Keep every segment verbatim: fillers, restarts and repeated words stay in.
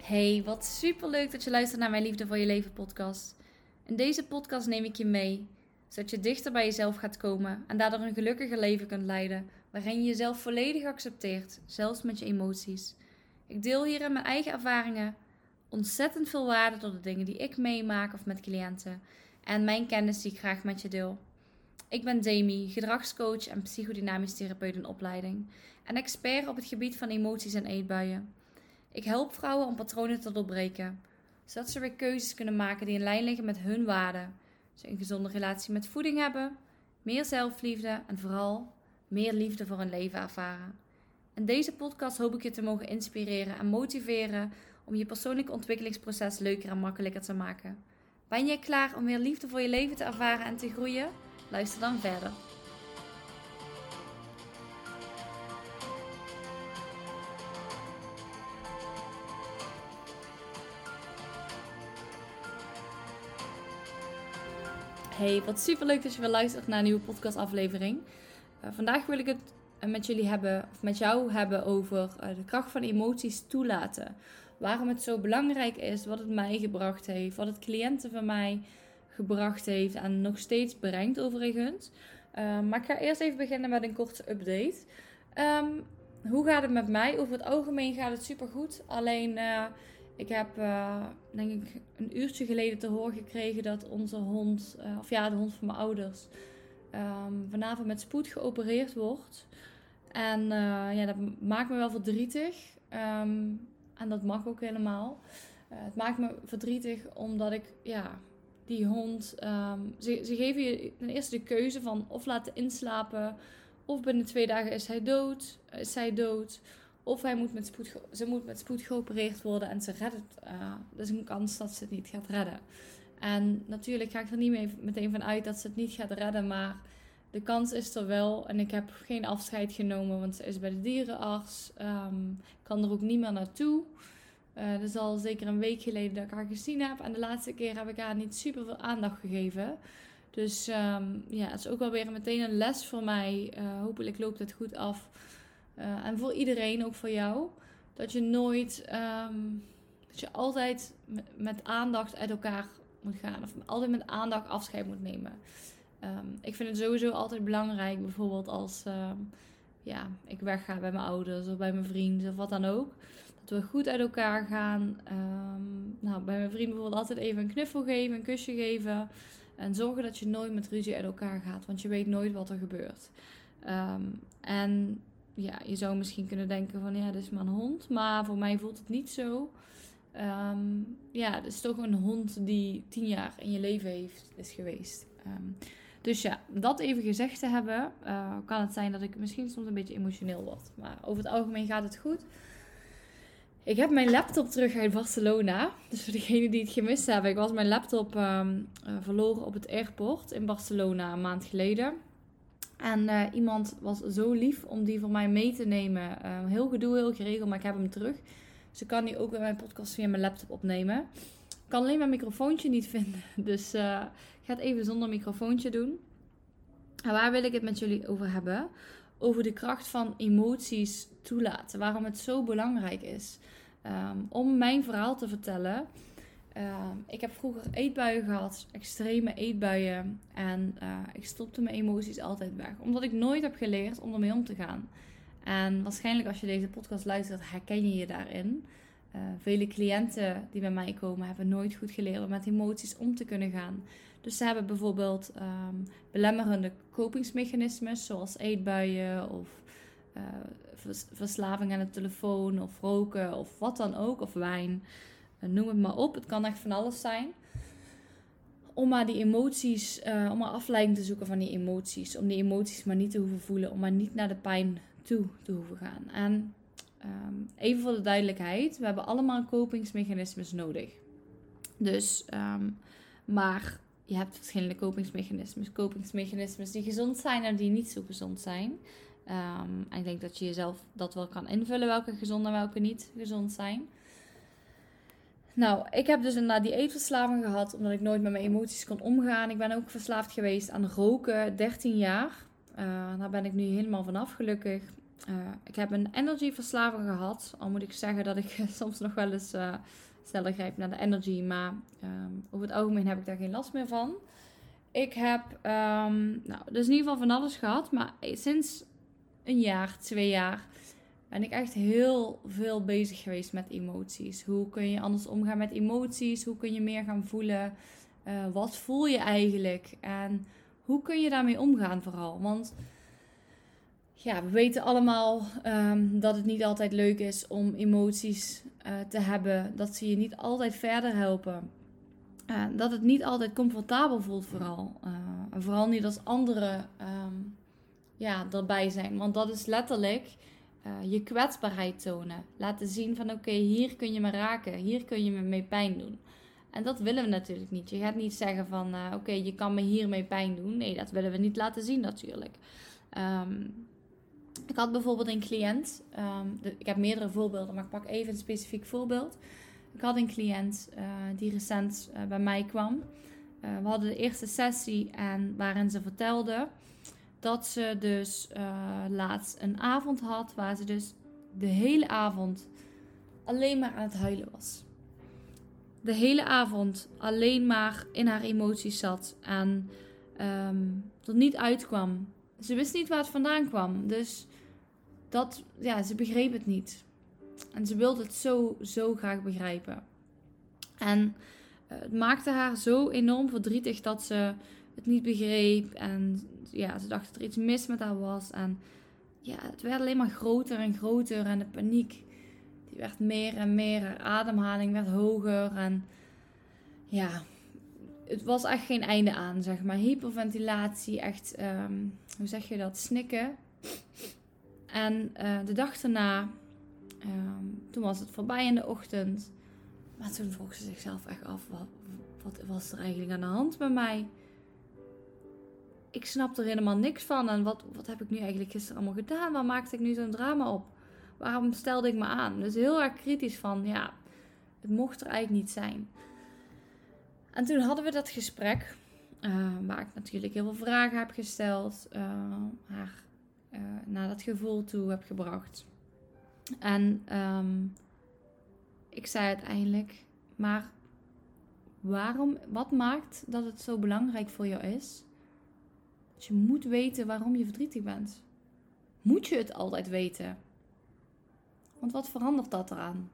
Hey, wat superleuk dat je luistert naar mijn Liefde voor je Leven podcast. In deze podcast neem ik je mee, zodat je dichter bij jezelf gaat komen en daardoor een gelukkiger leven kunt leiden, waarin je jezelf volledig accepteert, zelfs met je emoties. Ik deel hierin mijn eigen ervaringen, ontzettend veel waarde door de dingen die ik meemaak of met cliënten en mijn kennis die ik graag met je deel. Ik ben Demi, gedragscoach en psychodynamisch therapeut in opleiding en expert op het gebied van emoties en eetbuien. Ik help vrouwen om patronen te doorbreken, zodat ze weer keuzes kunnen maken die in lijn liggen met hun waarden. Ze een gezonde relatie met voeding hebben, meer zelfliefde en vooral meer liefde voor hun leven ervaren. In deze podcast hoop ik je te mogen inspireren en motiveren om je persoonlijke ontwikkelingsproces leuker en makkelijker te maken. Ben je klaar om meer liefde voor je leven te ervaren en te groeien? Luister dan verder. Hey, wat superleuk dat je weer luistert naar een nieuwe podcastaflevering. Uh, vandaag wil ik het met jullie hebben, of met jou hebben over uh, de kracht van emoties toelaten. Waarom het zo belangrijk is, wat het mij gebracht heeft, wat het cliënten van mij gebracht heeft en nog steeds brengt overigens. Uh, maar ik ga eerst even beginnen met een korte update. Um, hoe gaat het met mij? Over het algemeen gaat het supergoed. Alleen... Uh, Ik heb, uh, denk ik, een uurtje geleden te horen gekregen dat onze hond, uh, of ja, de hond van mijn ouders, um, vanavond met spoed geopereerd wordt. En uh, ja, dat maakt me wel verdrietig. Um, en dat mag ook helemaal. Uh, het maakt me verdrietig omdat ik, ja, die hond, um, ze, ze geven je ten eerste de keuze van of laten inslapen, of binnen twee dagen is hij dood, is zij dood. Of hij moet met spoed, ze moet met spoed geopereerd worden en ze redt het. Uh, er is een kans dat ze het niet gaat redden. En natuurlijk ga ik er niet mee, meteen van uit dat ze het niet gaat redden. Maar de kans is er wel. En ik heb geen afscheid genomen, want ze is bij de dierenarts. Um, kan er ook niet meer naartoe. Uh, dat is al zeker een week geleden dat ik haar gezien heb. En de laatste keer heb ik haar niet super veel aandacht gegeven. Dus um, ja, het is ook wel weer meteen een les voor mij. Uh, hopelijk loopt het goed af. Uh, en voor iedereen, ook voor jou, dat je nooit, um, dat je altijd met, met aandacht uit elkaar moet gaan. Of altijd met aandacht afscheid moet nemen. Um, ik vind het sowieso altijd belangrijk, bijvoorbeeld als um, ja, ik wegga bij mijn ouders of bij mijn vrienden of wat dan ook. Dat we goed uit elkaar gaan. Um, nou, bij mijn vriend bijvoorbeeld altijd even een knuffel geven, een kusje geven. En zorgen dat je nooit met ruzie uit elkaar gaat, want je weet nooit wat er gebeurt. Um, en... Ja, je zou misschien kunnen denken van ja, dit is maar een hond. Maar voor mij voelt het niet zo. Um, ja, het is toch een hond die tien jaar in je leven heeft, is geweest. Um, dus ja, dat even gezegd te hebben, uh, kan het zijn dat ik misschien soms een beetje emotioneel word. Maar over het algemeen gaat het goed. Ik heb mijn laptop terug uit Barcelona. Dus voor degenen die het gemist hebben. Ik was mijn laptop um, uh, verloren op het airport in Barcelona een maand geleden. En uh, iemand was zo lief om die voor mij mee te nemen. Uh, heel gedoe, heel geregeld, maar ik heb hem terug. Dus ik kan die ook bij mijn podcast via mijn laptop opnemen. Ik kan alleen mijn microfoontje niet vinden. Dus uh, ik ga het even zonder microfoontje doen. En waar wil ik het met jullie over hebben? Over de kracht van emoties toelaten. Waarom het zo belangrijk is. Um, om mijn verhaal te vertellen... Uh, ik heb vroeger eetbuien gehad, extreme eetbuien. En uh, ik stopte mijn emoties altijd weg. Omdat ik nooit heb geleerd om ermee om te gaan. En waarschijnlijk als je deze podcast luistert, herken je je daarin. Uh, vele cliënten die bij mij komen, hebben nooit goed geleerd om met emoties om te kunnen gaan. Dus ze hebben bijvoorbeeld um, belemmerende kopingsmechanismes, zoals eetbuien of uh, vers- verslaving aan de telefoon of roken of wat dan ook, of wijn. Noem het maar op, het kan echt van alles zijn. Om maar die emoties, uh, om maar afleiding te zoeken van die emoties. Om die emoties maar niet te hoeven voelen. Om maar niet naar de pijn toe te hoeven gaan. En um, even voor de duidelijkheid, we hebben allemaal kopingsmechanismes nodig. Dus, um, maar je hebt verschillende kopingsmechanismes. Kopingsmechanismes die gezond zijn en die niet zo gezond zijn. Um, en ik denk dat je jezelf dat wel kan invullen, welke gezond en welke niet gezond zijn. Nou, ik heb dus een die eetverslaving gehad, omdat ik nooit met mijn emoties kon omgaan. Ik ben ook verslaafd geweest aan roken, dertien jaar. Uh, daar ben ik nu helemaal vanaf, gelukkig. Uh, ik heb een energy-verslaving gehad. Al moet ik zeggen dat ik soms nog wel eens uh, sneller grijp naar de energy. Maar um, over het algemeen heb ik daar geen last meer van. Ik heb um, nou, dus in ieder geval van alles gehad. Maar sinds een jaar, twee jaar ben ik echt heel veel bezig geweest met emoties. Hoe kun je anders omgaan met emoties? Hoe kun je meer gaan voelen? Uh, wat voel je eigenlijk? En hoe kun je daarmee omgaan vooral? Want ja, we weten allemaal um, dat het niet altijd leuk is om emoties uh, te hebben. Dat ze je niet altijd verder helpen. Uh, dat het niet altijd comfortabel voelt vooral. Uh, en vooral niet als anderen um, ja, erbij zijn. Want dat is letterlijk uh, je kwetsbaarheid tonen. Laten zien van oké, okay, hier kun je me raken. Hier kun je me mee pijn doen. En dat willen we natuurlijk niet. Je gaat niet zeggen van uh, oké, okay, je kan me hiermee pijn doen. Nee, dat willen we niet laten zien natuurlijk. Um, ik had bijvoorbeeld een cliënt. Um, de, ik heb meerdere voorbeelden, maar ik pak even een specifiek voorbeeld. Ik had een cliënt uh, die recent uh, bij mij kwam. Uh, we hadden de eerste sessie en waarin ze vertelde dat ze dus uh, laatst een avond had waar ze dus de hele avond alleen maar aan het huilen was. De hele avond alleen maar in haar emoties zat en um, er niet uitkwam. Ze wist niet waar het vandaan kwam, dus dat, ja, ze begreep het niet. En ze wilde het zo, zo graag begrijpen. En uh, het maakte haar zo enorm verdrietig dat ze het niet begreep. En ja, ze dacht dat er iets mis met haar was. En ja, het werd alleen maar groter en groter. En de paniek, die werd meer en meer. Haar ademhaling werd hoger. En ja, het was echt geen einde aan, zeg maar. Hyperventilatie, echt, um, hoe zeg je dat, snikken. En uh, de dag daarna... Um, toen was het voorbij in de ochtend. Maar toen vroeg ze zichzelf echt af. Wat, wat was er eigenlijk aan de hand met mij? Ik snap er helemaal niks van. En wat, wat heb ik nu eigenlijk gisteren allemaal gedaan? Waar maakte ik nu zo'n drama op? Waarom stelde ik me aan? Dus heel erg kritisch van, ja, het mocht er eigenlijk niet zijn. En toen hadden we dat gesprek. Uh, waar ik natuurlijk heel veel vragen heb gesteld. Uh, haar uh, naar dat gevoel toe heb gebracht. En um, ik zei uiteindelijk, maar waarom, wat maakt dat het zo belangrijk voor jou is? Dat je moet weten waarom je verdrietig bent. Moet je het altijd weten? Want wat verandert dat eraan?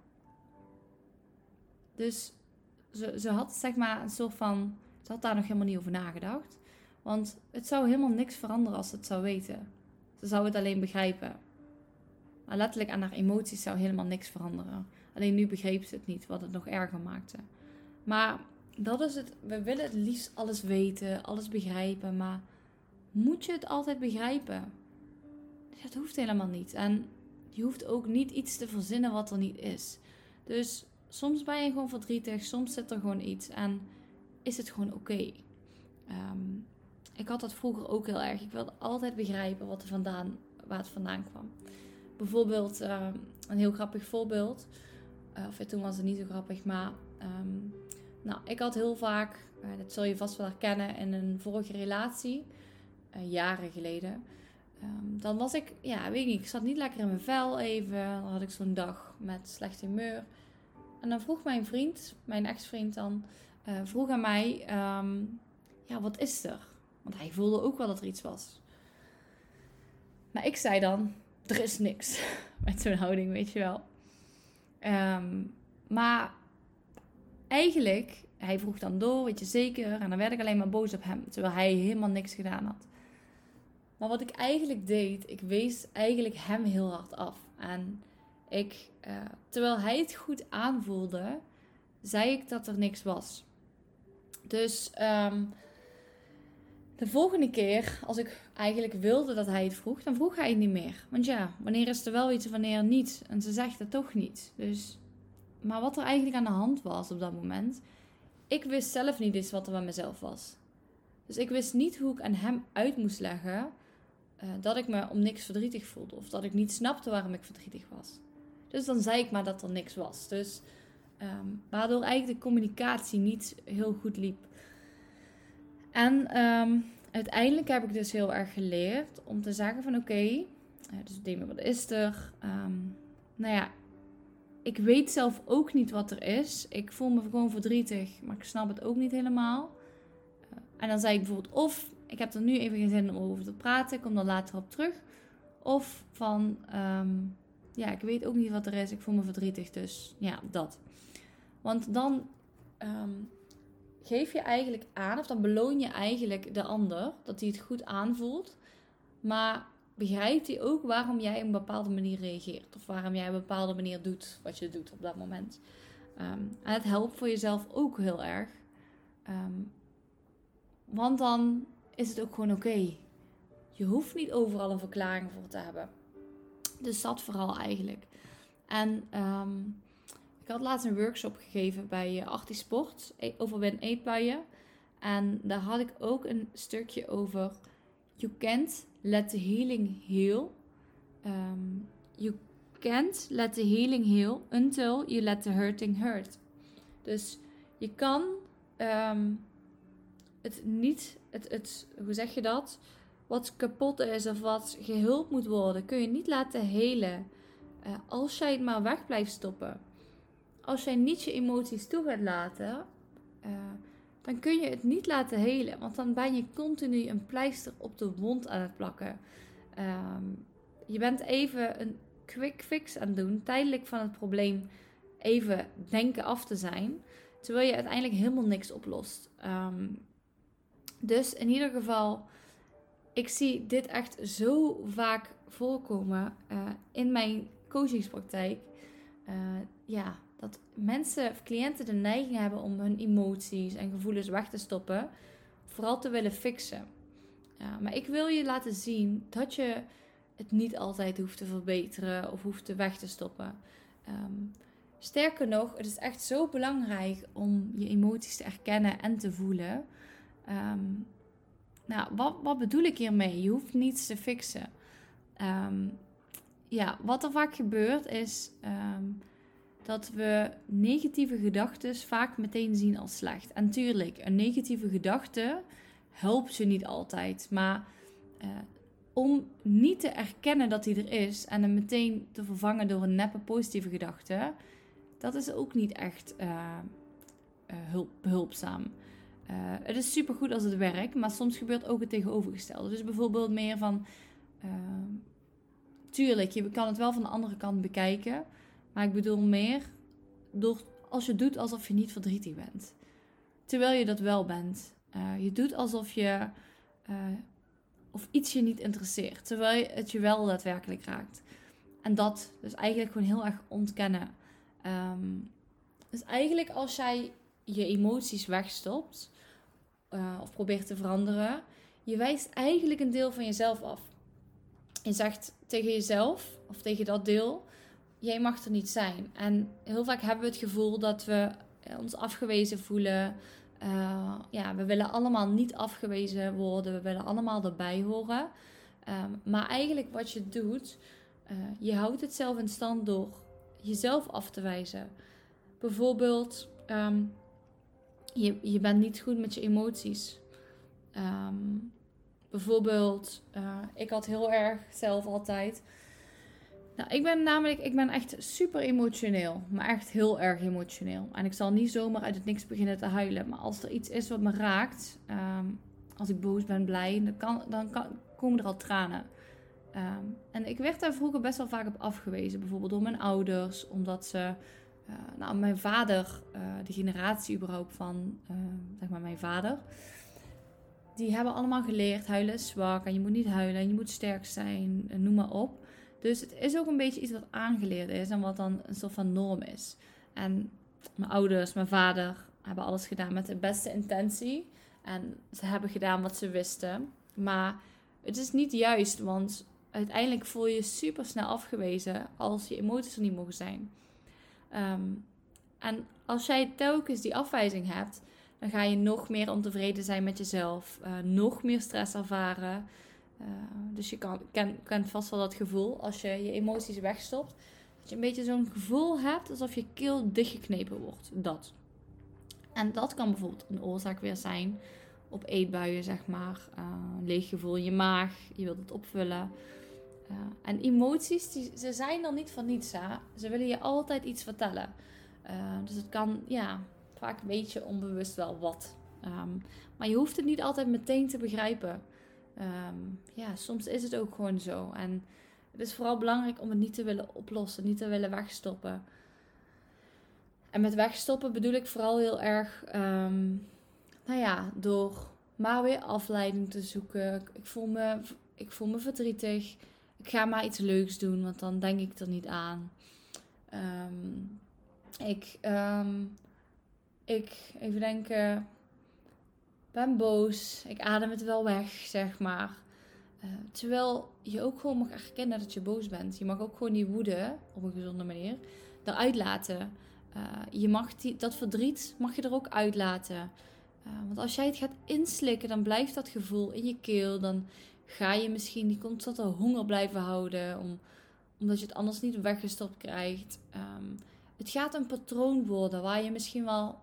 Dus ze, ze had zeg maar een soort van, ze had daar nog helemaal niet over nagedacht. Want het zou helemaal niks veranderen als ze het zou weten. Ze zou het alleen begrijpen. Maar letterlijk aan haar emoties zou helemaal niks veranderen. Alleen nu begreep ze het niet, wat het nog erger maakte. Maar dat is het. We willen het liefst alles weten, alles begrijpen. Maar moet je het altijd begrijpen? Dat hoeft helemaal niet. En je hoeft ook niet iets te verzinnen wat er niet is. Dus soms ben je gewoon verdrietig, soms zit er gewoon iets. En is het gewoon oké. Okay. Um, ik had dat vroeger ook heel erg. Ik wilde altijd begrijpen wat er vandaan, waar het vandaan kwam. Bijvoorbeeld, uh, een heel grappig voorbeeld. Uh, of ja, toen was het niet zo grappig, maar... Um, nou, ik had heel vaak, uh, dat zul je vast wel herkennen, in een vorige relatie. Uh, jaren geleden. Um, dan was ik, ja, weet ik niet, ik zat niet lekker in mijn vel even. Dan had ik zo'n dag met slecht humeur. En dan vroeg mijn vriend, mijn ex-vriend dan, uh, vroeg aan mij... Um, ja, wat is er? Want hij voelde ook wel dat er iets was. Maar ik zei dan... Er is niks. Met zo'n houding, weet je wel. Um, maar eigenlijk, hij vroeg dan door, weet je zeker? En dan werd ik alleen maar boos op hem. Terwijl hij helemaal niks gedaan had. Maar wat ik eigenlijk deed, ik wees eigenlijk hem heel hard af. En ik, uh, terwijl hij het goed aanvoelde, zei ik dat er niks was. Dus... Um, De volgende keer, als ik eigenlijk wilde dat hij het vroeg, dan vroeg hij het niet meer. Want ja, wanneer is er wel iets en wanneer niet? En ze zegt het toch niet. Dus, maar wat er eigenlijk aan de hand was op dat moment, ik wist zelf niet eens wat er met mezelf was. Dus ik wist niet hoe ik aan hem uit moest leggen uh, dat ik me om niks verdrietig voelde. Of dat ik niet snapte waarom ik verdrietig was. Dus dan zei ik maar dat er niks was. Dus um, waardoor eigenlijk de communicatie niet heel goed liep. En um, uiteindelijk heb ik dus heel erg geleerd om te zeggen van oké, okay, Uh, dus ik denk me, wat is er? Um, nou ja, ik weet zelf ook niet wat er is. Ik voel me gewoon verdrietig, maar ik snap het ook niet helemaal. Uh, en dan zei ik bijvoorbeeld of, ik heb er nu even geen zin om over te praten, ik kom er later op terug. Of van, um, ja, ik weet ook niet wat er is, ik voel me verdrietig, dus ja, dat. Want dan um, geef je eigenlijk aan, of dan beloon je eigenlijk de ander, dat hij het goed aanvoelt. Maar begrijpt hij ook waarom jij op een bepaalde manier reageert. Of waarom jij op een bepaalde manier doet wat je doet op dat moment. Um, en het helpt voor jezelf ook heel erg. Um, want dan is het ook gewoon oké. Okay. Je hoeft niet overal een verklaring voor te hebben. Dus dat vooral eigenlijk. En um, ik had laatst een workshop gegeven bij uh, Artisport over ben eetbuien. En daar had ik ook een stukje over. You can't let the healing heal. Um, you can't let the healing heal until you let the hurting hurt. Dus je kan um, het niet, het, het, hoe zeg je dat? Wat kapot is of wat geheeld moet worden, kun je niet laten helen. Uh, als jij het maar weg blijft stoppen. Als jij niet je emoties toe gaat laten, uh, dan kun je het niet laten helen. Want dan ben je continu een pleister op de wond aan het plakken. Um, je bent even een quick fix aan het doen. Tijdelijk van het probleem even denken af te zijn. Terwijl je uiteindelijk helemaal niks oplost. Um, dus in ieder geval, ik zie dit echt zo vaak voorkomen uh, in mijn coachingspraktijk. Uh, ja, dat mensen of cliënten de neiging hebben om hun emoties en gevoelens weg te stoppen. Vooral te willen fixen. Uh, maar ik wil je laten zien dat je het niet altijd hoeft te verbeteren of hoeft te weg te stoppen. Um, sterker nog, het is echt zo belangrijk om je emoties te erkennen en te voelen. Um, nou, wat, wat bedoel ik hiermee? Je hoeft niets te fixen. Um, ja, wat er vaak gebeurt is um, dat we negatieve gedachten vaak meteen zien als slecht. En tuurlijk, een negatieve gedachte helpt je niet altijd. Maar uh, om niet te erkennen dat die er is en hem meteen te vervangen door een neppe positieve gedachte, dat is ook niet echt uh, uh, hulp, behulpzaam. Uh, het is supergoed als het werkt, maar soms gebeurt ook het tegenovergestelde. Dus bijvoorbeeld meer van, uh, tuurlijk, je kan het wel van de andere kant bekijken, maar ik bedoel meer door als je doet alsof je niet verdrietig bent. Terwijl je dat wel bent. Uh, je doet alsof je uh, of iets je niet interesseert, terwijl het je wel daadwerkelijk raakt. En dat dus eigenlijk gewoon heel erg ontkennen. Um, dus eigenlijk als jij je emoties wegstopt uh, of probeert te veranderen, je wijst eigenlijk een deel van jezelf af. Je zegt tegen jezelf of tegen dat deel, jij mag er niet zijn. En heel vaak hebben we het gevoel dat we ons afgewezen voelen. Uh, ja, we willen allemaal niet afgewezen worden. We willen allemaal erbij horen. Um, maar eigenlijk wat je doet, uh, je houdt het zelf in stand door jezelf af te wijzen. Bijvoorbeeld, um, je, je bent niet goed met je emoties. Um, bijvoorbeeld, uh, ik had heel erg zelf altijd. Nou, ik ben namelijk, ik ben echt super emotioneel. Maar echt heel erg emotioneel. En ik zal niet zomaar uit het niks beginnen te huilen. Maar als er iets is wat me raakt, um, als ik boos ben, blij, dan, kan, dan kan, komen er al tranen. Um, en ik werd daar vroeger best wel vaak op afgewezen. Bijvoorbeeld door mijn ouders, omdat ze... Uh, nou, mijn vader, uh, de generatie überhaupt van, uh, zeg maar mijn vader, die hebben allemaal geleerd, huilen is zwak en je moet niet huilen en je moet sterk zijn, en noem maar op. Dus het is ook een beetje iets wat aangeleerd is en wat dan een soort van norm is. En mijn ouders, mijn vader hebben alles gedaan met de beste intentie en ze hebben gedaan wat ze wisten. Maar het is niet juist, want uiteindelijk voel je je super snel afgewezen als je emoties er niet mogen zijn. Um, en als jij telkens die afwijzing hebt, dan ga je nog meer ontevreden zijn met jezelf. Uh, nog meer stress ervaren. Uh, dus je kan, ken, kent vast wel dat gevoel als je je emoties wegstopt. Dat je een beetje zo'n gevoel hebt alsof je keel dichtgeknepen wordt. Dat. En dat kan bijvoorbeeld een oorzaak weer zijn op eetbuien, zeg maar. Uh, een leeg gevoel in je maag. Je wilt het opvullen. Uh, en emoties, die, ze zijn er niet van niets. Hè? Ze willen je altijd iets vertellen. Uh, dus het kan, ja, vaak weet je onbewust wel wat. Um, maar je hoeft het niet altijd meteen te begrijpen. Um, ja, soms is het ook gewoon zo. En het is vooral belangrijk om het niet te willen oplossen, niet te willen wegstoppen. En met wegstoppen bedoel ik vooral heel erg, um, nou ja, door maar weer afleiding te zoeken. Ik voel me, ik voel me verdrietig. Ik ga maar iets leuks doen, want dan denk ik er niet aan. Um, ik, um, ik, even denken, ben boos. Ik adem het wel weg, zeg maar. Uh, terwijl je ook gewoon mag erkennen dat je boos bent. Je mag ook gewoon die woede, op een gezonde manier, eruit laten. Uh, je mag die, dat verdriet mag je er ook uitlaten. Uh, want als jij het gaat inslikken, dan blijft dat gevoel in je keel. Dan ga je misschien die constante honger blijven houden. Om, omdat je het anders niet weggestopt krijgt. Um, het gaat een patroon worden waar je misschien wel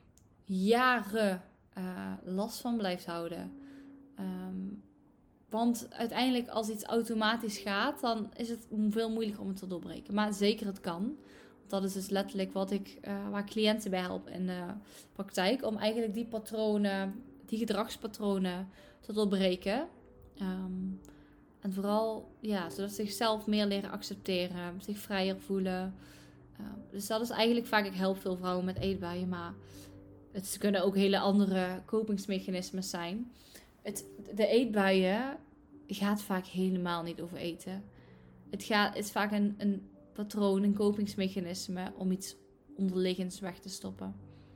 jaren uh, last van blijft houden. Um, want uiteindelijk als iets automatisch gaat, dan is het veel moeilijker om het te doorbreken. Maar zeker het kan. Dat is dus letterlijk wat ik, uh, waar cliënten bij help in de praktijk. Om eigenlijk die patronen, die gedragspatronen te doorbreken. Um, en vooral, ja, zodat ze zichzelf meer leren accepteren. Zich vrijer voelen. Uh, dus dat is eigenlijk vaak, ik help veel vrouwen met eetbuien. Maar het kunnen ook hele andere kopingsmechanismen zijn. Het, de eetbuien gaat vaak helemaal niet over eten. Het, gaat, het is vaak een... een patroon, een kopingsmechanisme om iets onderliggends weg te stoppen.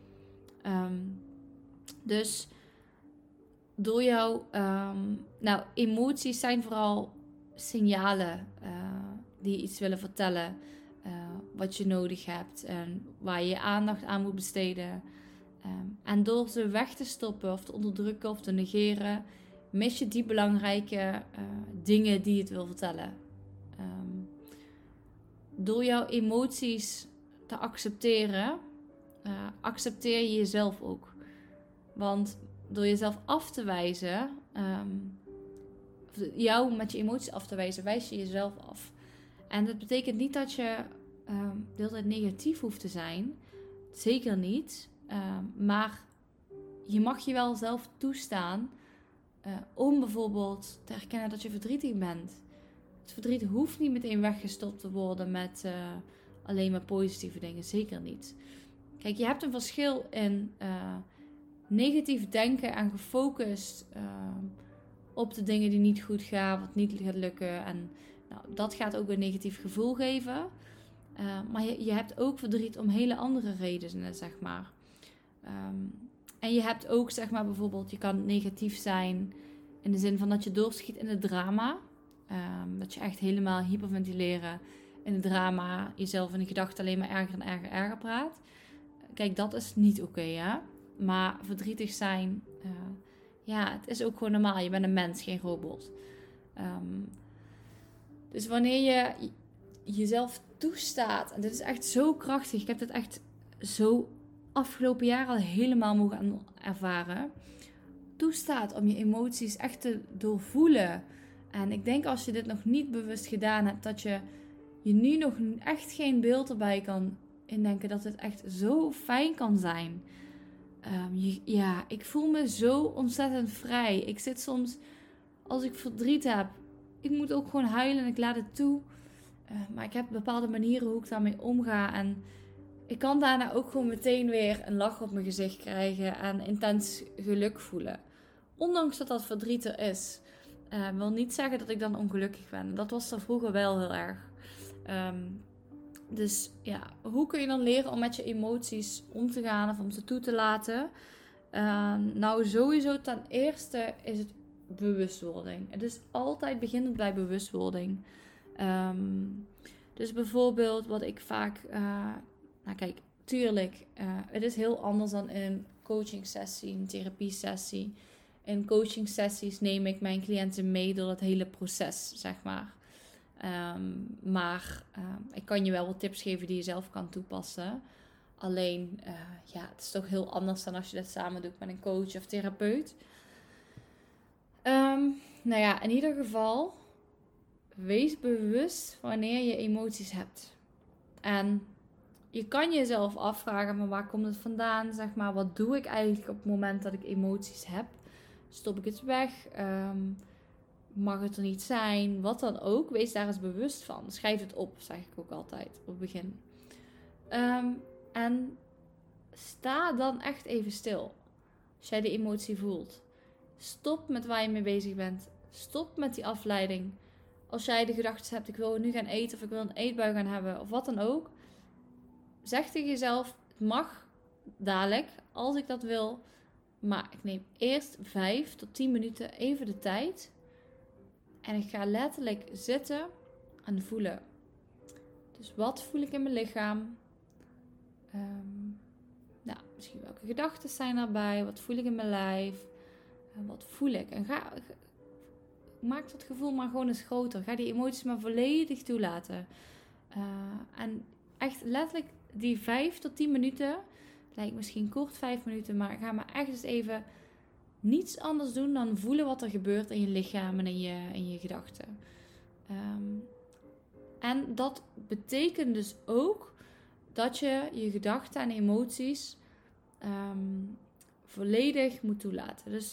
Um, dus door jouw... Um, nou, emoties zijn vooral signalen uh, die iets willen vertellen. Uh, wat je nodig hebt en waar je je aandacht aan moet besteden. Um, en door ze weg te stoppen of te onderdrukken of te negeren, mis je die belangrijke uh, dingen die het wil vertellen. Um, Door jouw emoties te accepteren, uh, accepteer je jezelf ook. Want door jezelf af te wijzen, um, jou met je emoties af te wijzen, wijs je jezelf af. En dat betekent niet dat je um, de hele tijd negatief hoeft te zijn. Zeker niet. Um, maar je mag je wel zelf toestaan uh, om bijvoorbeeld te erkennen dat je verdrietig bent. Het verdriet hoeft niet meteen weggestopt te worden met uh, alleen maar positieve dingen. Zeker niet. Kijk, je hebt een verschil in uh, negatief denken en gefocust uh, op de dingen die niet goed gaan, wat niet gaat lukken. En nou, dat gaat ook een negatief gevoel geven. Uh, maar je, je hebt ook verdriet om hele andere redenen, zeg maar. Um, en je hebt ook, zeg maar, bijvoorbeeld, je kan negatief zijn in de zin van dat je doorschiet in het drama. Um, dat je echt helemaal hyperventileren in het drama, jezelf in de gedachten alleen maar erger en erger erger praat. Kijk, dat is niet oké, okay, hè. Maar verdrietig zijn, uh, ja, het is ook gewoon normaal. Je bent een mens, geen robot. Um, dus wanneer je jezelf toestaat, en dit is echt zo krachtig, ik heb dit echt zo afgelopen jaar al helemaal mogen ervaren, toestaat om je emoties echt te doorvoelen. En ik denk als je dit nog niet bewust gedaan hebt, dat je je nu nog echt geen beeld erbij kan indenken dat het echt zo fijn kan zijn. Um, je, ja, ik voel me zo ontzettend vrij. Ik zit soms, als ik verdriet heb, ik moet ook gewoon huilen en ik laat het toe. Uh, maar ik heb bepaalde manieren hoe ik daarmee omga. En ik kan daarna ook gewoon meteen weer een lach op mijn gezicht krijgen en intens geluk voelen. Ondanks dat dat verdriet er is. Uh, wil niet zeggen dat ik dan ongelukkig ben. Dat was er vroeger wel heel erg. Um, dus ja, hoe kun je dan leren om met je emoties om te gaan of om ze toe te laten? Uh, nou, sowieso ten eerste is het bewustwording. Het is altijd beginnend bij bewustwording. Um, dus bijvoorbeeld wat ik vaak... Uh, nou kijk, tuurlijk, uh, het is heel anders dan een coaching sessie, een therapie sessie. In coaching sessies neem ik mijn cliënten mee door het hele proces, zeg maar. Um, maar uh, ik kan je wel wat tips geven die je zelf kan toepassen. Alleen, uh, ja, het is toch heel anders dan als je dat samen doet met een coach of therapeut. Um, nou ja, in ieder geval, wees bewust wanneer je emoties hebt. En je kan jezelf afvragen, maar waar komt het vandaan? Zeg maar, wat doe ik eigenlijk op het moment dat ik emoties heb? Stop ik het weg? Um, mag het er niet zijn? Wat dan ook, wees daar eens bewust van. Schrijf het op, zeg ik ook altijd op het begin. Um, en sta dan echt even stil. Als jij de emotie voelt. Stop met waar je mee bezig bent. Stop met die afleiding. Als jij de gedachten hebt, ik wil nu gaan eten of ik wil een eetbui gaan hebben of wat dan ook. Zeg tegen jezelf, het mag dadelijk als ik dat wil. Maar ik neem eerst vijf tot tien minuten even de tijd. En ik ga letterlijk zitten en voelen. Dus wat voel ik in mijn lichaam? Um, nou, misschien welke gedachten zijn erbij? Wat voel ik in mijn lijf? En wat voel ik? En ga, maak dat gevoel maar gewoon eens groter. Ga die emoties maar volledig toelaten. Uh, en echt letterlijk die vijf tot tien minuten. Lijkt misschien kort vijf minuten. Maar ga maar echt eens even niets anders doen dan voelen wat er gebeurt in je lichaam en in je, in je gedachten. Um, en dat betekent dus ook dat je je gedachten en emoties um, volledig moet toelaten. Dus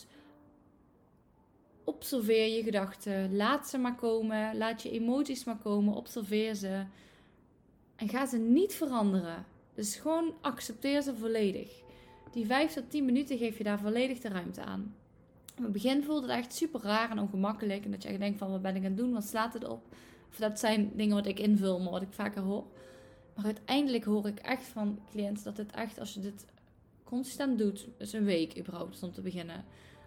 observeer je gedachten. Laat ze maar komen. Laat je emoties maar komen. Observeer ze. En ga ze niet veranderen. Dus gewoon accepteer ze volledig. Die vijf tot tien minuten geef je daar volledig de ruimte aan. In het begin voelt het echt super raar en ongemakkelijk. En dat je echt denkt van, wat ben ik aan het doen? Wat slaat het op? Of dat zijn dingen wat ik invul, maar wat ik vaker hoor. Maar uiteindelijk hoor ik echt van cliënten dat het echt, als je dit consistent doet, dus een week überhaupt om te beginnen.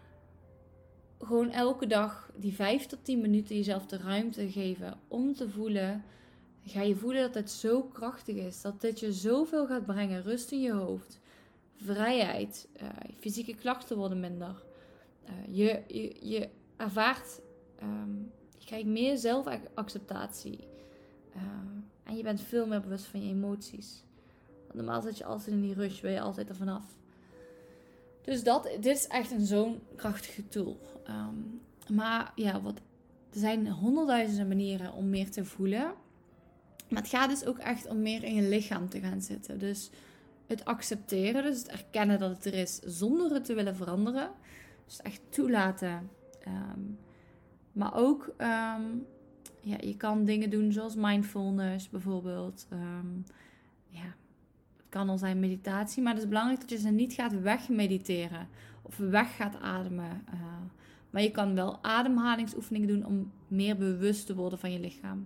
Gewoon elke dag die vijf tot tien minuten jezelf de ruimte geven om te voelen. Ga je voelen dat het zo krachtig is. Dat dit je zoveel gaat brengen. Rust in je hoofd. Vrijheid. Uh, fysieke klachten worden minder. Uh, je, je, je ervaart... Um, je krijgt meer zelfacceptatie. Uh, en je bent veel meer bewust van je emoties. Want normaal zit je altijd in die rush. Ben je altijd er vanaf. Dus dat, dit is echt een zo'n krachtige tool. Um, maar ja, wat, er zijn honderdduizenden manieren om meer te voelen. Maar het gaat dus ook echt om meer in je lichaam te gaan zitten. Dus het accepteren, dus het erkennen dat het er is zonder het te willen veranderen. Dus echt toelaten. Um, maar ook, um, ja, je kan dingen doen zoals mindfulness bijvoorbeeld. Um, ja, het kan al zijn meditatie, maar het is belangrijk dat je ze niet gaat wegmediteren. Of weg gaat ademen. Uh, maar je kan wel ademhalingsoefeningen doen om meer bewust te worden van je lichaam.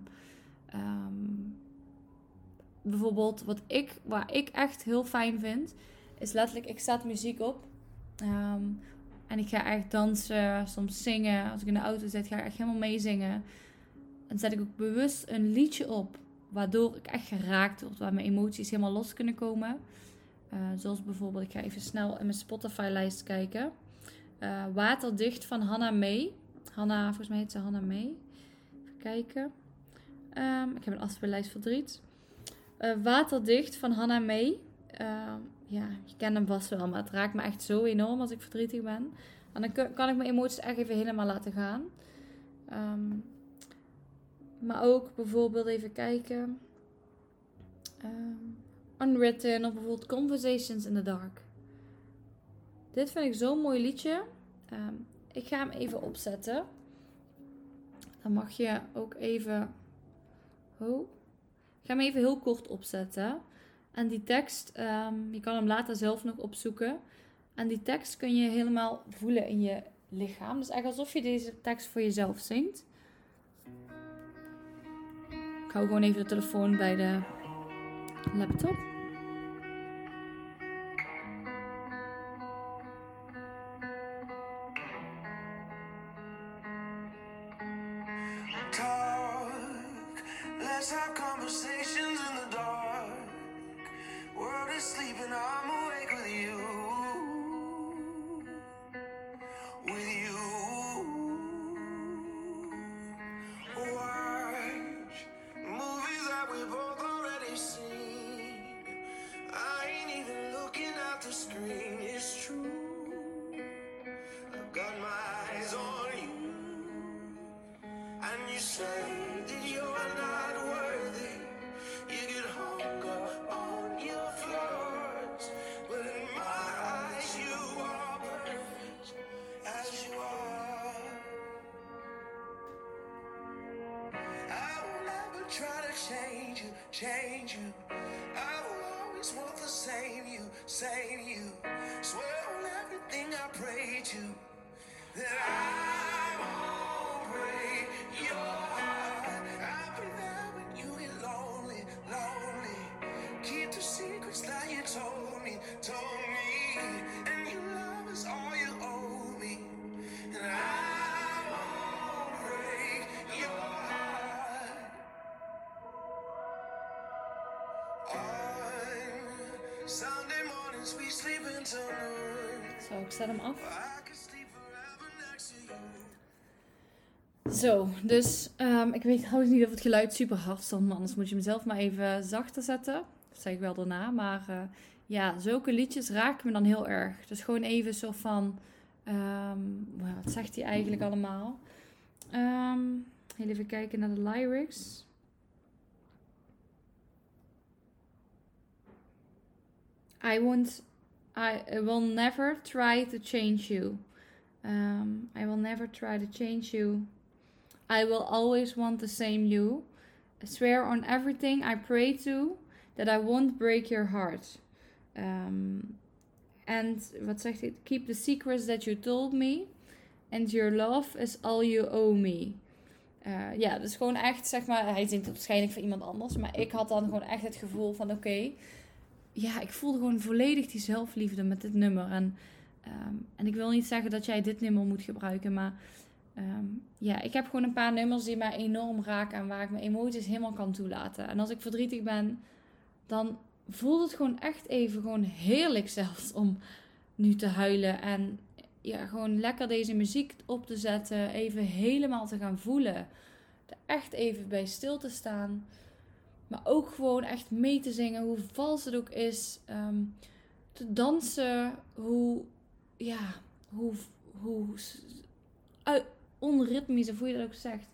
Um, bijvoorbeeld wat ik, waar ik echt heel fijn vind, is letterlijk, ik zet muziek op. Um, en ik ga echt dansen, soms zingen. Als ik in de auto zit, ga ik echt helemaal meezingen. En zet ik ook bewust een liedje op, waardoor ik echt geraakt word, waar mijn emoties helemaal los kunnen komen. Uh, zoals bijvoorbeeld, ik ga even snel in mijn Spotify-lijst kijken. Uh, Waterdicht van Hannah May. Hannah, volgens mij heet ze Hannah May. Even kijken. Um, ik heb een afspeellijst verdriet. Uh, Waterdicht van Hannah May. Uh, ja, je kent hem vast wel, maar het raakt me echt zo enorm als ik verdrietig ben. En dan kan ik mijn emoties echt even helemaal laten gaan. Um, maar ook bijvoorbeeld even kijken. Um, Unwritten of bijvoorbeeld Conversations in the Dark. Dit vind ik zo'n mooi liedje. Um, ik ga hem even opzetten. Dan mag je ook even... Oh. Ik ga hem even heel kort opzetten. En die tekst, um, je kan hem later zelf nog opzoeken. En die tekst kun je helemaal voelen in je lichaam. Dus eigenlijk alsof je deze tekst voor jezelf zingt. Ik hou gewoon even de telefoon bij de laptop. Let's have conversations in the dark. World is sleeping, I'm awake with you. With you. Watch movies that we both already seen. I ain't even looking at the screen, it's true. I've got my eyes on you. And When you say that you're not worthy, you get hung up on your flaws. But in my eyes, you are perfect as you are. I will never try to change you, change you. I will always want the same you, same you. Swear on everything I pray to that I won't break your heart. I'll be there when you get lonely, lonely. Keep the secrets that you told me, told me. And your love is all you owe me. And I won't break your heart. On Sunday mornings we sleep until noon. Zo, ik zet hem af. I could sleep forever next to you. Zo, dus um, ik weet trouwens niet of het geluid super hard stond, maar anders moet je mezelf maar even zachter zetten. Dat zeg ik wel daarna, maar uh, ja, zulke liedjes raken me dan heel erg. Dus gewoon even zo van, um, wat zegt hij eigenlijk allemaal? Um, even kijken naar de lyrics. I won't, I will never try to change you. Um, I will never try to change you. I will always want the same you. I swear on everything I pray to that I won't break your heart. Um, and wat zegt hij? Keep the secrets that you told me. And your love is all you owe me. Uh, ja, dus gewoon echt, zeg maar, hij zingt waarschijnlijk voor iemand anders. Maar ik had dan gewoon echt het gevoel van, oké, okay, ja, ik voelde gewoon volledig die zelfliefde met dit nummer. En, um, en ik wil niet zeggen dat jij dit nummer moet gebruiken, maar um, ja, ik heb gewoon een paar nummers die mij enorm raken en waar ik mijn emoties helemaal kan toelaten. En als ik verdrietig ben, dan voelt het gewoon echt even gewoon heerlijk zelfs om nu te huilen. En ja, gewoon lekker deze muziek op te zetten, even helemaal te gaan voelen. Er echt even bij stil te staan. Maar ook gewoon echt mee te zingen, hoe vals het ook is. Um, te dansen, hoe, ja, hoe, hoe uh, onritmisch, of hoe je dat ook zegt.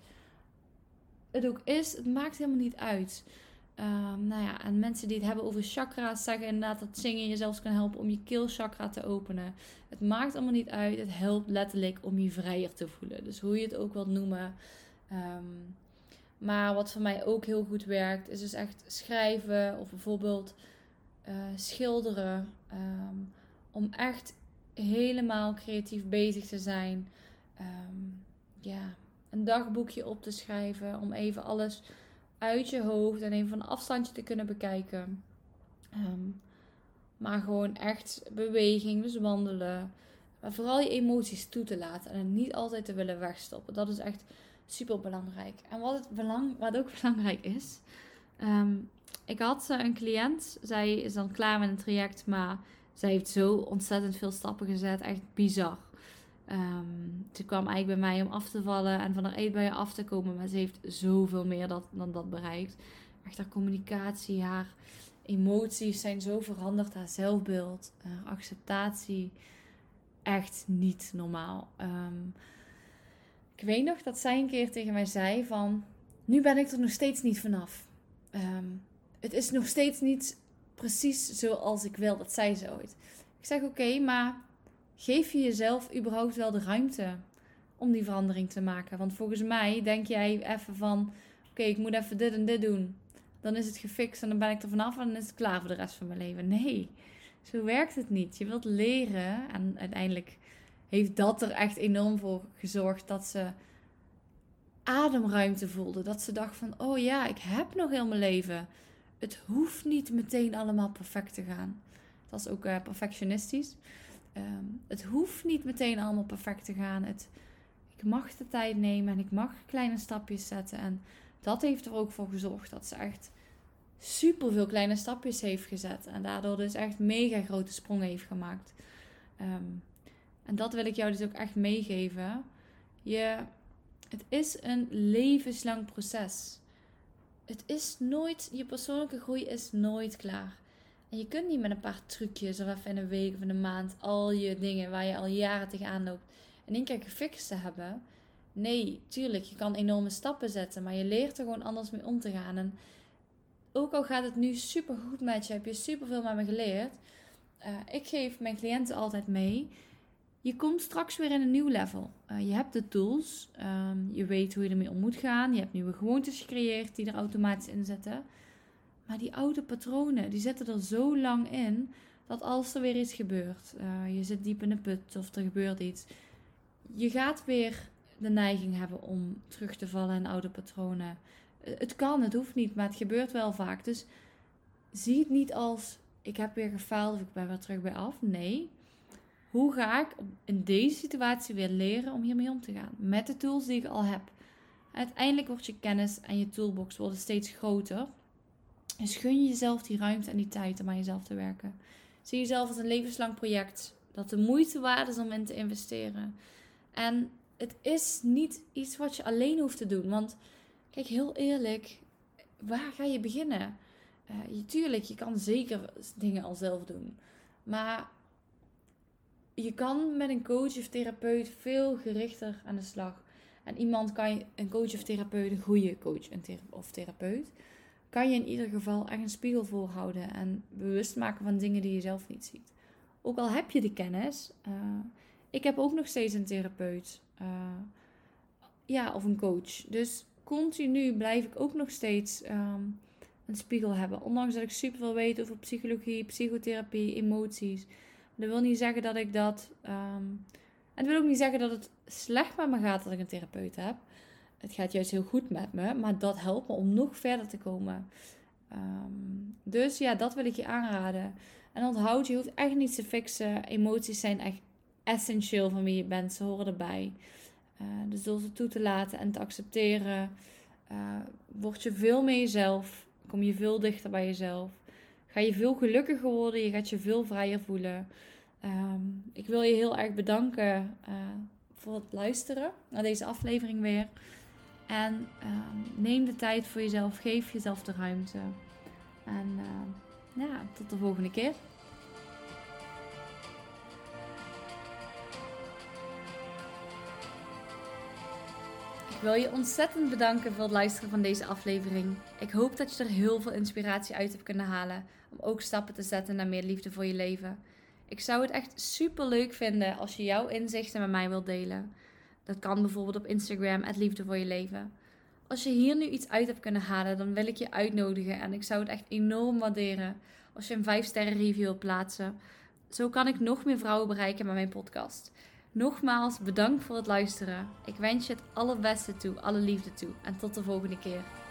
Het ook is, het maakt helemaal niet uit. Um, nou ja, en mensen die het hebben over chakra's zeggen inderdaad dat zingen je zelfs kan helpen om je keelchakra te openen. Het maakt allemaal niet uit, het helpt letterlijk om je vrijer te voelen. Dus hoe je het ook wilt noemen. Um, Maar wat voor mij ook heel goed werkt, is dus echt schrijven of bijvoorbeeld uh, schilderen. Um, om echt helemaal creatief bezig te zijn. Um, ja, een dagboekje op te schrijven. Om even alles uit je hoofd en even van een afstandje te kunnen bekijken. Um, maar gewoon echt beweging, dus wandelen. Maar vooral je emoties toe te laten en niet altijd te willen wegstoppen. Dat is echt super belangrijk. En wat, het belang, wat ook belangrijk is. Um, ik had uh, een cliënt. Zij is dan klaar met een traject. Maar zij heeft zo ontzettend veel stappen gezet. Echt bizar. Um, ze kwam eigenlijk bij mij om af te vallen. En van haar eetbuien af te komen. Maar ze heeft zoveel meer dat, dan dat bereikt. Echt haar communicatie. Haar emoties zijn zo veranderd. Haar zelfbeeld. Haar acceptatie. Echt niet normaal. Um, Ik weet nog dat zij een keer tegen mij zei van, nu ben ik er nog steeds niet vanaf. Um, het is nog steeds niet precies zoals ik wil. Dat zei ze ooit. Ik zeg oké, okay, maar geef je jezelf überhaupt wel de ruimte om die verandering te maken? Want volgens mij denk jij even van, oké, okay, ik moet even dit en dit doen. Dan is het gefixt en dan ben ik er vanaf en dan is het klaar voor de rest van mijn leven. Nee, zo werkt het niet. Je wilt leren en uiteindelijk heeft dat er echt enorm voor gezorgd dat ze ademruimte voelde. Dat ze dacht van, oh ja, ik heb nog heel mijn leven. Het hoeft niet meteen allemaal perfect te gaan. Dat is ook uh, perfectionistisch. Um, het hoeft niet meteen allemaal perfect te gaan. Het, ik mag de tijd nemen en ik mag kleine stapjes zetten. En dat heeft er ook voor gezorgd dat ze echt super veel kleine stapjes heeft gezet. En daardoor dus echt mega grote sprongen heeft gemaakt. Um, En dat wil ik jou dus ook echt meegeven. Je, het is een levenslang proces. Het is nooit, je persoonlijke groei is nooit klaar. En je kunt niet met een paar trucjes of even in een week of in een maand al je dingen waar je al jaren tegenaan loopt in één keer gefixt te hebben. Nee, tuurlijk, je kan enorme stappen zetten, maar je leert er gewoon anders mee om te gaan. En ook al gaat het nu super goed met je, heb je super veel met me geleerd. Uh, ik geef mijn cliënten altijd mee. Je komt straks weer in een nieuw level. Uh, je hebt de tools. Um, je weet hoe je ermee om moet gaan. Je hebt nieuwe gewoontes gecreëerd die er automatisch in zitten. Maar die oude patronen, die zitten er zo lang in, dat als er weer iets gebeurt, uh, je zit diep in de put of er gebeurt iets, je gaat weer de neiging hebben om terug te vallen in oude patronen. Uh, het kan, het hoeft niet, maar het gebeurt wel vaak. Dus zie het niet als, ik heb weer gefaald of ik ben weer terug bij af. Nee. Hoe ga ik in deze situatie weer leren om hiermee om te gaan? Met de tools die ik al heb. Uiteindelijk wordt je kennis en je toolbox worden steeds groter. Dus gun jezelf die ruimte en die tijd om aan jezelf te werken. Zie jezelf als een levenslang project dat de moeite waard is om in te investeren. En het is niet iets wat je alleen hoeft te doen. Want kijk, heel eerlijk, waar ga je beginnen? Uh, je, tuurlijk, je kan zeker dingen al zelf doen. Maar je kan met een coach of therapeut veel gerichter aan de slag. En iemand kan je, een coach of therapeut, een goede coach of therapeut, kan je in ieder geval echt een spiegel voorhouden en bewust maken van dingen die je zelf niet ziet. Ook al heb je de kennis, uh, ik heb ook nog steeds een therapeut, uh, ja, of een coach. Dus continu blijf ik ook nog steeds um, een spiegel hebben. Ondanks dat ik super veel weet over psychologie, psychotherapie, emoties. Dat wil niet zeggen dat ik dat... Um, en dat wil ook niet zeggen dat het slecht met me gaat dat ik een therapeut heb. Het gaat juist heel goed met me, maar dat helpt me om nog verder te komen. Um, dus ja, dat wil ik je aanraden. En onthoud, je hoeft echt niets te fixen. Emoties zijn echt essentieel van wie je bent. Ze horen erbij. Uh, dus door ze toe te laten en te accepteren, uh, word je veel meer jezelf. Kom je veel dichter bij jezelf. Ga je veel gelukkiger worden. Je gaat je veel vrijer voelen. Um, ik wil je heel erg bedanken uh, voor het luisteren naar deze aflevering weer. En um, neem de tijd voor jezelf. Geef jezelf de ruimte. En uh, ja, tot de volgende keer. Ik wil je ontzettend bedanken voor het luisteren van deze aflevering. Ik hoop dat je er heel veel inspiratie uit hebt kunnen halen. Om ook stappen te zetten naar meer liefde voor je leven. Ik zou het echt super leuk vinden als je jouw inzichten met mij wilt delen. Dat kan bijvoorbeeld op Instagram, at liefde voor je leven. Als je hier nu iets uit hebt kunnen halen, dan wil ik je uitnodigen. En ik zou het echt enorm waarderen als je een vijf sterren review wilt plaatsen. Zo kan ik nog meer vrouwen bereiken met mijn podcast. Nogmaals, bedankt voor het luisteren. Ik wens je het allerbeste toe, alle liefde toe. En tot de volgende keer.